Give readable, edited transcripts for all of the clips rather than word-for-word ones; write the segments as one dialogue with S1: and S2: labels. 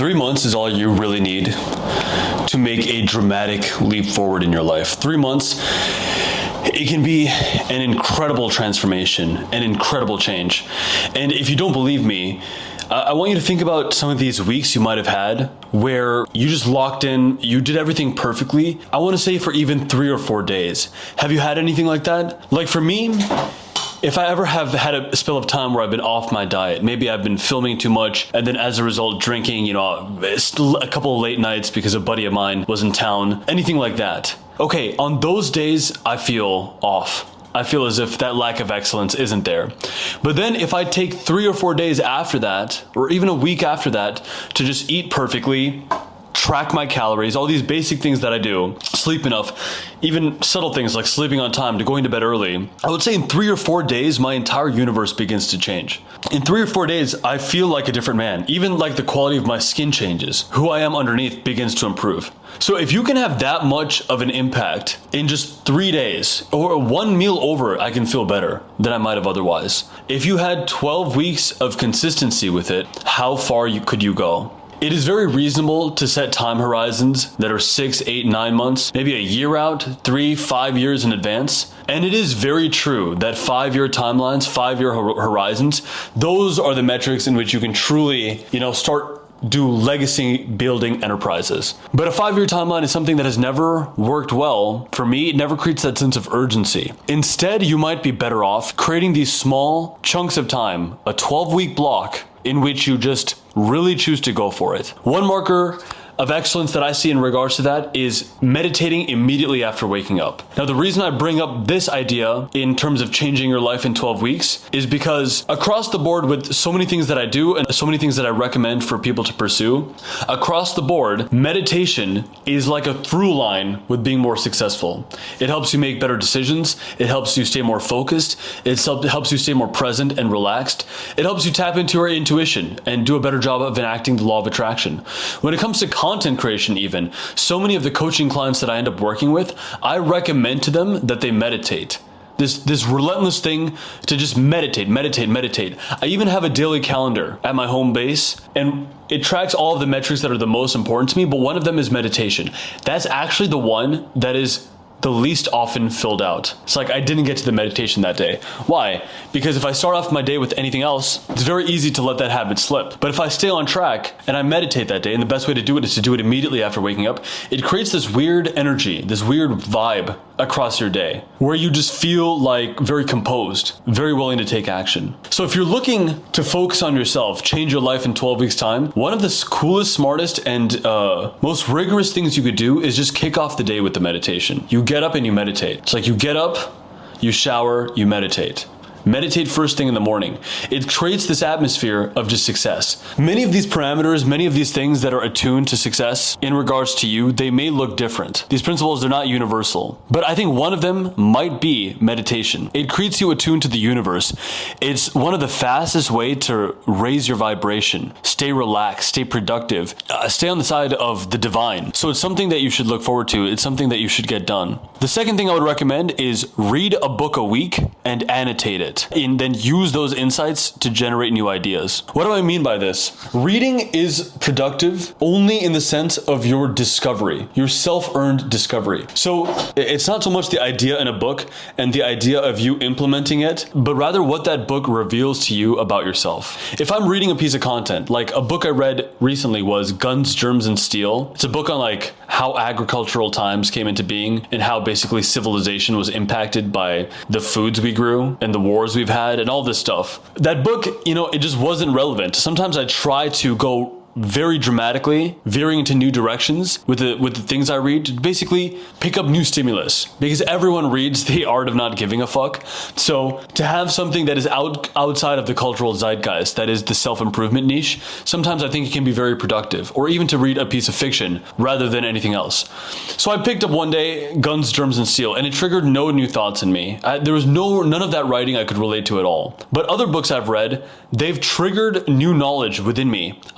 S1: 3 months is all you really need to make a dramatic leap forward in your life. 3 months, it can be an incredible transformation, an incredible change. And if you don't believe me, I want you to think about some of these weeks you might have had where you just locked in, you did everything perfectly. I want to say for even 3 or 4 days. Have you had anything like that? Like for me, if I ever have had a spell of time where I've been off my diet, maybe I've been filming too much and then as a result drinking, a couple of late nights because a buddy of mine was in town, anything like that. Okay, on those days, I feel off. I feel as if that lack of excellence isn't there. But then if I take 3 or 4 days after that, or even a week after that, to just eat perfectly, track my calories, all these basic things that I do, sleep enough, even subtle things like sleeping on time to going to bed early, I would say in 3 or 4 days, my entire universe begins to change. In 3 or 4 days, I feel like a different man. Even like the quality of my skin changes. Who I am underneath begins to improve. So if you can have that much of an impact in just 3 days, or 1 meal over, I can feel better than I might have otherwise. If you had 12 weeks of consistency with it, how far could you go? It is very reasonable to set time horizons that are 6, 8, 9 months, maybe a year out, 3, 5 years in advance. And it is very true that 5-year timelines, 5-year horizons, those are the metrics in which you can truly, do legacy building enterprises. But a 5-year timeline is something that has never worked well. For me, it never creates that sense of urgency. Instead, you might be better off creating these small chunks of time, a 12-week block in which you just really choose to go for it. One marker of excellence that I see in regards to that is meditating immediately after waking up. Now, the reason I bring up this idea in terms of changing your life in 12 weeks is because across the board with so many things that I do and so many things that I recommend for people to pursue, across the board, meditation is like a through line with being more successful. It helps you make better decisions. It helps you stay more focused. It helps you stay more present and relaxed. It helps you tap into your intuition and do a better job of enacting the law of attraction. When it comes to content creation even, so many of the coaching clients that I end up working with, I recommend to them that they meditate. This relentless thing to just meditate. I even have a daily calendar at my home base, and it tracks all of the metrics that are the most important to me, but one of them is meditation. That's actually the one that is the least often filled out. It's like I didn't get to the meditation that day. Why? Because if I start off my day with anything else, it's very easy to let that habit slip. But if I stay on track and I meditate that day, and the best way to do it is to do it immediately after waking up, it creates this weird energy, this weird vibe across your day where you just feel like very composed, very willing to take action. So if you're looking to focus on yourself, change your life in 12 weeks time, one of the coolest, smartest, and most rigorous things you could do is just kick off the day with the meditation. You get up and you meditate. It's like you get up, you shower, you meditate. Meditate first thing in the morning. It creates this atmosphere of just success. Many of these parameters, many of these things that are attuned to success in regards to you, they may look different. These principles, they're not universal. But I think one of them might be meditation. It creates you attuned to the universe. It's one of the fastest way to raise your vibration. Stay relaxed, stay productive, stay on the side of the divine. So it's something that you should look forward to. It's something that you should get done. The second thing I would recommend is read a book a week and annotate it. And then use those insights to generate new ideas. What do I mean by this? Reading is productive only in the sense of your discovery, your self-earned discovery. So it's not so much the idea in a book and the idea of you implementing it, but rather what that book reveals to you about yourself. If I'm reading a piece of content, like a book I read recently was Guns, Germs, and Steel. It's a book on like how agricultural times came into being and how basically civilization was impacted by the foods we grew and the wars we've had and all this stuff. That book, it just wasn't relevant. Sometimes I try to go very dramatically, veering into new directions with the things I read to basically pick up new stimulus, because everyone reads The Art of Not Giving a Fuck. So to have something that is outside of the cultural zeitgeist, that is the self-improvement niche, sometimes I think it can be very productive, or even to read a piece of fiction rather than anything else. So I picked up one day Guns, Germs, and Steel, and it triggered no new thoughts in me. There was none of that writing I could relate to at all. But other books I've read, they've triggered new knowledge within me. A book that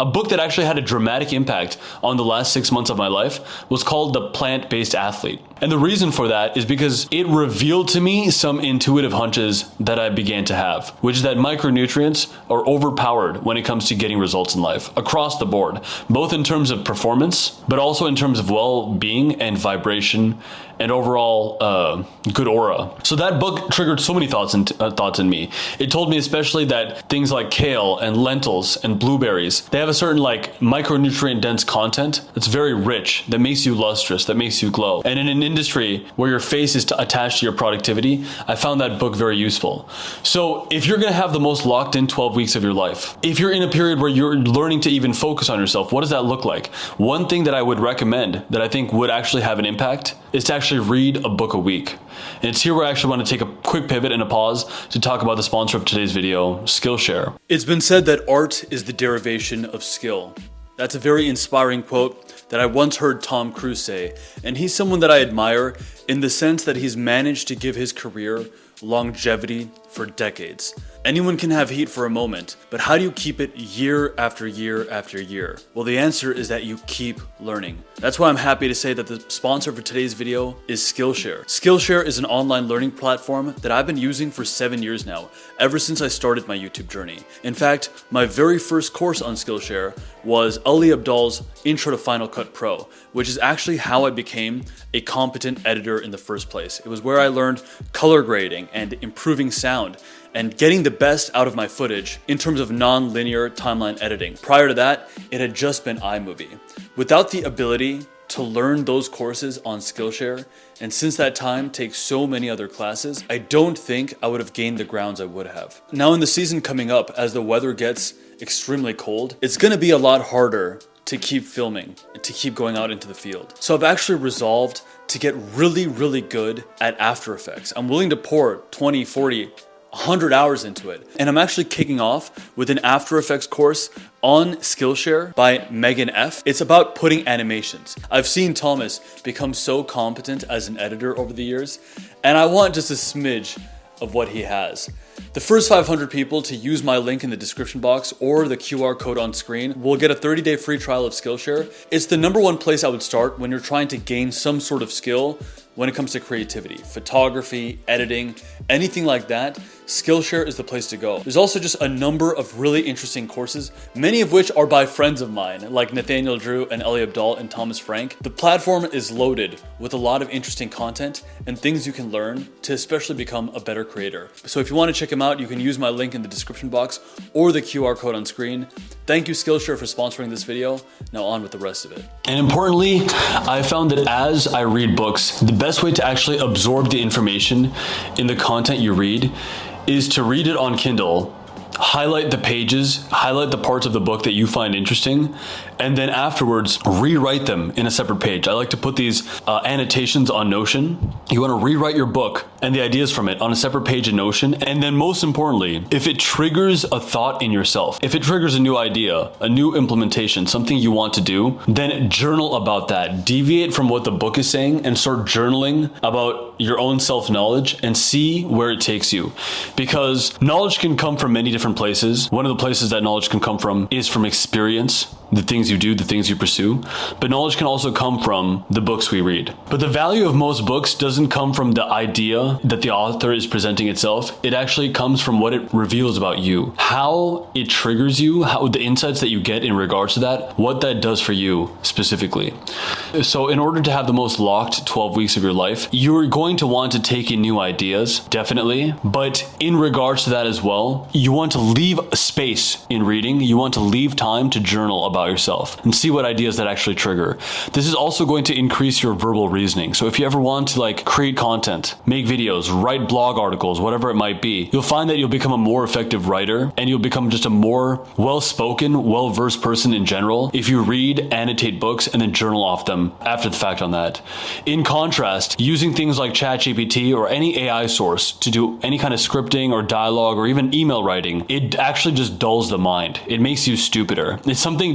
S1: actually had a dramatic impact on the last 6 months of my life was called the plant-based athlete. And the reason for that is because it revealed to me some intuitive hunches that I began to have, which is that micronutrients are overpowered when it comes to getting results in life across the board, both in terms of performance, but also in terms of well-being and vibration and overall good aura. So that book triggered so many thoughts in me. It told me especially that things like kale and lentils and blueberries, they have a certain like micronutrient dense content that's very rich, that makes you lustrous, that makes you glow. And in an industry where your face is attached to your productivity, I found that book very useful. So if you're gonna have the most locked in 12 weeks of your life, if you're in a period where you're learning to even focus on yourself, what does that look like? One thing that I would recommend that I think would actually have an impact is to actually read a book a week. And it's here where I actually want to take a quick pivot and a pause to talk about the sponsor of today's video, Skillshare. It's been said that art is the derivation of skill. That's a very inspiring quote that I once heard Tom Cruise say, and he's someone that I admire in the sense that he's managed to give his career longevity for decades. Anyone can have heat for a moment, but how do you keep it year after year after year? Well, the answer is that you keep learning. That's why I'm happy to say that the sponsor for today's video is Skillshare. Skillshare is an online learning platform that I've been using for 7 years now, ever since I started my YouTube journey. In fact, my very first course on Skillshare was Ali Abdaal's Intro to Final Cut Pro, which is actually how I became a competent editor in the first place. It was where I learned color grading and improving sound and getting the best out of my footage in terms of non-linear timeline editing. Prior to that, it had just been iMovie. Without the ability to learn those courses on Skillshare, and since that time take so many other classes, I don't think I would have gained the grounds I would have. Now in the season coming up, as the weather gets extremely cold, it's gonna be a lot harder to keep filming and to keep going out into the field. So I've actually resolved to get really, really good at After Effects. I'm willing to pour 20, 40, 100 hours into it. And I'm actually kicking off with an After Effects course on Skillshare by Megan F. It's about putting animations. I've seen Thomas become so competent as an editor over the years, and I want just a smidge of what he has. The first 500 people to use my link in the description box or the QR code on screen will get a 30-day free trial of Skillshare. It's the #1 place I would start when you're trying to gain some sort of skill when it comes to creativity, photography, editing, anything like that. Skillshare is the place to go. There's also just a number of really interesting courses, many of which are by friends of mine, like Nathaniel Drew and Ali Abdaal and Thomas Frank. The platform is loaded with a lot of interesting content and things you can learn to especially become a better creator. So if you want to check them out, you can use my link in the description box or the QR code on screen. Thank you, Skillshare, for sponsoring this video. Now on with the rest of it. And importantly, I found that as I read books, the best way to actually absorb the information in the content you read is to read it on Kindle, highlight the pages, highlight the parts of the book that you find interesting, and then afterwards rewrite them in a separate page. I like to put these annotations on Notion. You want to rewrite your book and the ideas from it on a separate page in Notion. And then most importantly, if it triggers a thought in yourself, if it triggers a new idea, a new implementation, something you want to do, then journal about that. Deviate from what the book is saying and start journaling about your own self-knowledge and see where it takes you. Because knowledge can come from many different places. One of the places that knowledge can come from is from experience, the things you do, the things you pursue. But knowledge can also come from the books we read. But the value of most books doesn't come from the idea that the author is presenting itself. It actually comes from what it reveals about you. How it triggers you, how the insights that you get in regards to that, what that does for you specifically. So in order to have the most locked 12 weeks of your life, you're going to want to take in new ideas, definitely. But in regards to that as well, you want to leave space in reading. You want to leave time to journal about yourself and see what ideas that actually trigger. This is also going to increase your verbal reasoning. So if you ever want to create content, make videos, write blog articles, whatever it might be, you'll find that you'll become a more effective writer and you'll become just a more well-spoken, well-versed person in general if you read, annotate books, and then journal off them after the fact on that. In contrast, using things like ChatGPT or any AI source to do any kind of scripting or dialogue or even email writing, it actually just dulls the mind. It makes you stupider. It's something that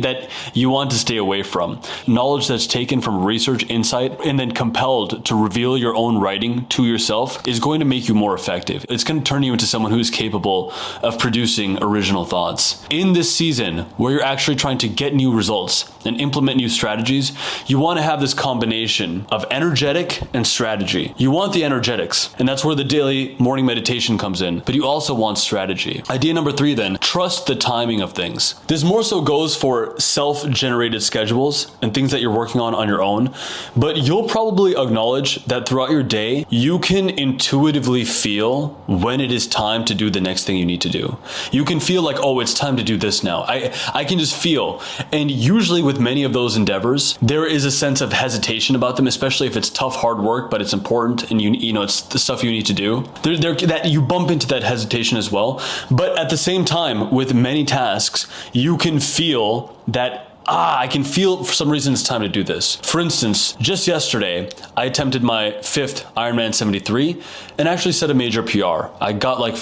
S1: that you want to stay away from. Knowledge that's taken from research, insight, and then compelled to reveal your own writing to yourself is going to make you more effective. It's going to turn you into someone who's capable of producing original thoughts. In this season, where you're actually trying to get new results and implement new strategies, you want to have this combination of energetic and strategy. You want the energetics, and that's where the daily morning meditation comes in, but you also want strategy. Idea number 3 then, trust the timing of things. This more so goes for self-generated schedules and things that you're working on your own, but you'll probably acknowledge that throughout your day, you can intuitively feel when it is time to do the next thing you need to do. You can feel like, oh, it's time to do this now. I can just feel. And usually with many of those endeavors, there is a sense of hesitation about them, especially if it's tough, hard work, but it's important and you know it's the stuff you need to do. That you bump into that hesitation as well. But at the same time, with many tasks, you can feel that I can feel for some reason it's time to do this. For instance, just yesterday, I attempted my 5th Ironman 73 and actually set a major PR. I got like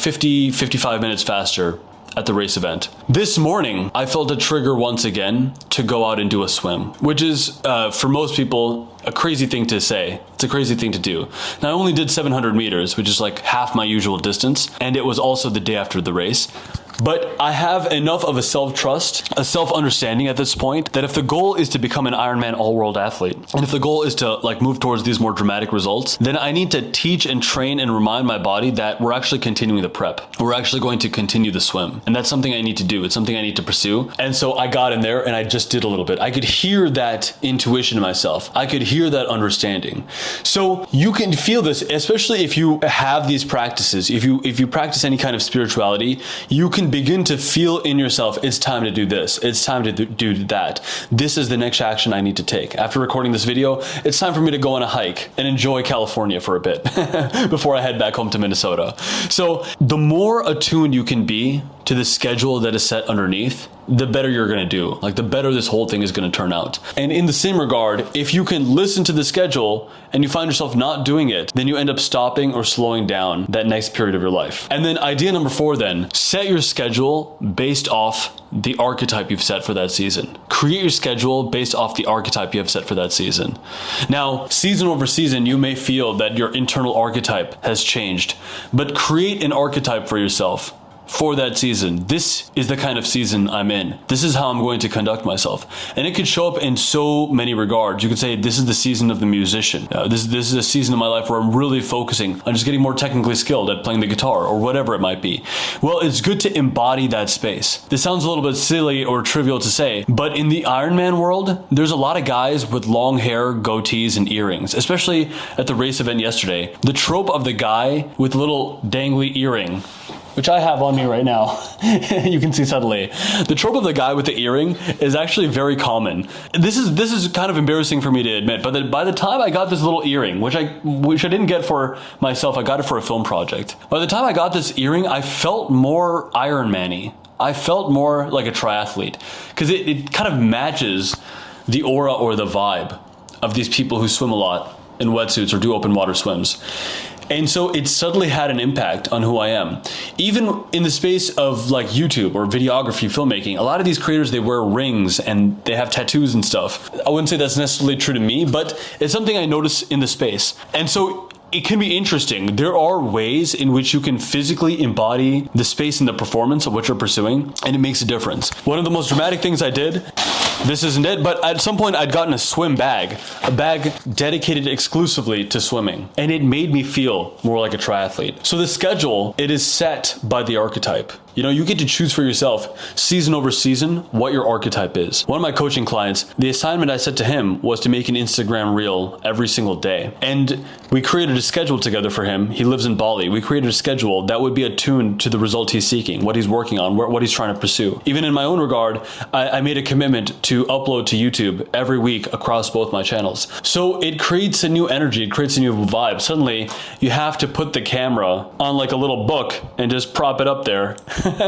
S1: 55 minutes faster at the race event. This morning, I felt a trigger once again to go out and do a swim, which is, for most people, a crazy thing to say. It's a crazy thing to do. Now, I only did 700 meters, which is like half my usual distance, and it was also the day after the race. But I have enough of a self-trust, a self-understanding at this point that if the goal is to become an Ironman all-world athlete, and if the goal is to like move towards these more dramatic results, then I need to teach and train and remind my body that we're actually continuing the prep. We're actually going to continue the swim. And that's something I need to do. It's something I need to pursue. And so I got in there and I just did a little bit. I could hear that intuition in myself. I could hear that understanding. So you can feel this, especially if you have these practices. If you practice any kind of spirituality, you can begin to feel in yourself, it's time to do this. It's time to do that. This is the next action I need to take. After recording this video, it's time for me to go on a hike and enjoy California for a bit before I head back home to Minnesota. So the more attuned you can be to the schedule that is set underneath, the better you're going to do. Like the better this whole thing is going to turn out. And in the same regard, if you can listen to the schedule and you find yourself not doing it, then you end up stopping or slowing down that next period of your life. And then idea number 4 then, set your schedule based off the archetype you've set for that season. Create your schedule based off the archetype you have set for that season. Now, season over season, you may feel that your internal archetype has changed, but create an archetype for yourself. For that season. This is the kind of season I'm in. This is how I'm going to conduct myself. And it could show up in so many regards. You could say this is the season of the musician. This is a season of my life where I'm really focusing on just getting more technically skilled at playing the guitar or whatever it might be. Well, it's good to embody that space. This sounds a little bit silly or trivial to say, but in the Ironman world, there's a lot of guys with long hair, goatees, and earrings, especially at the race event yesterday. The trope of the guy with a little dangly earring, which I have on me right now, you can see subtly. The trope of the guy with the earring is actually very common. This is kind of embarrassing for me to admit, but by the time I got this little earring, which I didn't get for myself, I got it for a film project. By the time I got this earring, I felt more Ironman-y. I felt more like a triathlete because it kind of matches the aura or the vibe of these people who swim a lot in wetsuits or do open water swims. And so it suddenly had an impact on who I am. Even in the space of like YouTube or videography, filmmaking, a lot of these creators, they wear rings and they have tattoos and stuff. I wouldn't say that's necessarily true to me, but it's something I notice in the space. And so it can be interesting. There are ways in which you can physically embody the space and the performance of what you're pursuing, and it makes a difference. One of the most dramatic things I did, this isn't it, but at some point I'd gotten a swim bag, a bag dedicated exclusively to swimming, and it made me feel more like a triathlete. So the schedule, it is set by the archetype. You know, you get to choose for yourself, season over season, what your archetype is. One of my coaching clients, the assignment I set to him was to make an Instagram reel every single day. And we created a schedule together for him. He lives in Bali. We created a schedule that would be attuned to the result he's seeking, what he's working on, what he's trying to pursue. Even in my own regard, I made a commitment to upload to YouTube every week across both my channels. So it creates a new energy, it creates a new vibe. Suddenly, you have to put the camera on like a little book and just prop it up there.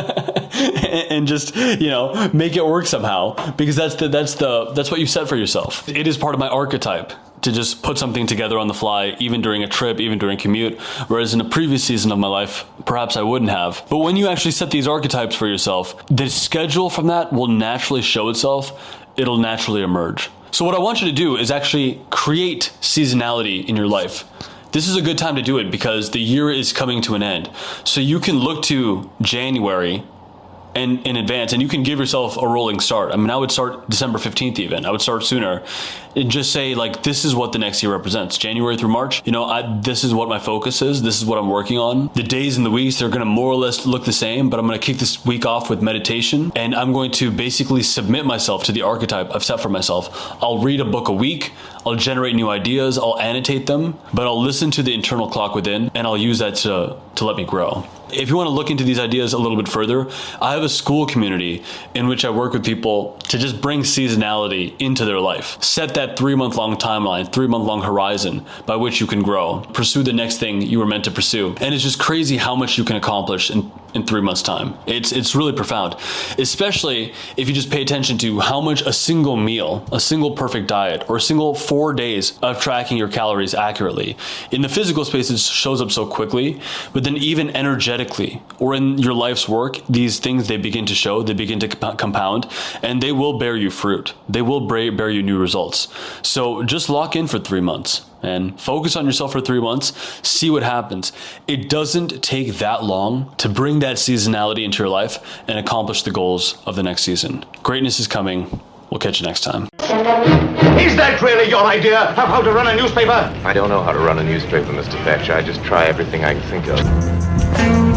S1: And just, you know, make it work somehow, because that's what you set for yourself. It is part of my archetype. to just put something together on the fly, even during a trip, even during commute, whereas in a previous season of my life, perhaps I wouldn't have. But when you actually set these archetypes for yourself, the schedule from that will naturally show itself. It'll naturally emerge. So what I want you to do is actually create seasonality in your life. This is a good time to do it because the year is coming to an end. So you can look to January and in advance, and you can give yourself a rolling start. I mean, I would start December 15th even. I would start sooner and just say, like, this is what the next year represents. January through March, this is what my focus is. This is what I'm working on. The days and the weeks, they're going to more or less look the same, but I'm going to kick this week off with meditation, and I'm going to basically submit myself to the archetype I've set for myself. I'll read a book a week. I'll generate new ideas. I'll annotate them, but I'll listen to the internal clock within, and I'll use that to let me grow. If you want to look into these ideas a little bit further, I have a school community in which I work with people to just bring seasonality into their life. Set that 3-month-long timeline, 3-month-long horizon by which you can grow. Pursue the next thing you were meant to pursue. And it's just crazy how much you can accomplish in 3 months' time. It's really profound, especially if you just pay attention to how much a single meal, a single perfect diet, or a single 4 days of tracking your calories accurately. In the physical space, it shows up so quickly, but then even energetically, or in your life's work, these things, they begin to show, they begin to compound, and they will bear you fruit. They will bear you new results. So just lock in for 3 months and focus on yourself for 3 months. See what happens. It doesn't take that long to bring that seasonality into your life and accomplish the goals of the next season. Greatness is coming. We'll catch you next time.
S2: Is that really your idea of how to run a newspaper?
S3: I don't know how to run a newspaper, Mr. Thatcher. I just try everything I can think of.